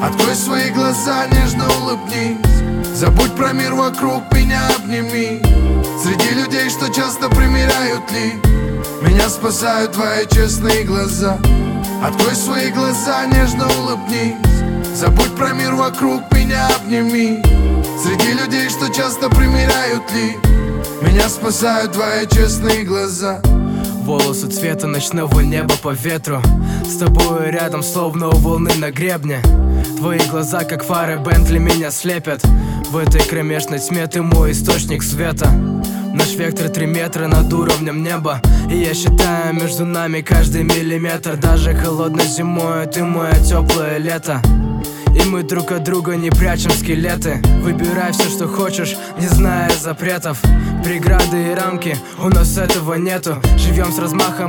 Открой свои глаза, нежно улыбнись. Забудь про мир вокруг, меня обними. Среди людей, что часто примеряют ли, меня спасают твои честные глаза. Открой свои глаза, нежно улыбнись. Забудь про мир вокруг, меня обними. Среди людей, что часто примеряют ли, меня спасают твои честные глаза. Волосы цвета ночного неба по ветру, с тобой рядом, словно у волны на гребне. Твои глаза, как фары Бентли, меня слепят. В этой кромешной тьме ты мой источник света. Наш вектор 3 метра над уровнем неба, и я считаю между нами каждый миллиметр. Даже холодной зимой ты мое теплое лето, и мы друг от друга не прячем скелеты. Выбирай все, что хочешь, не зная запретов. Преграды и рамки, у нас этого нету. Живем с размахом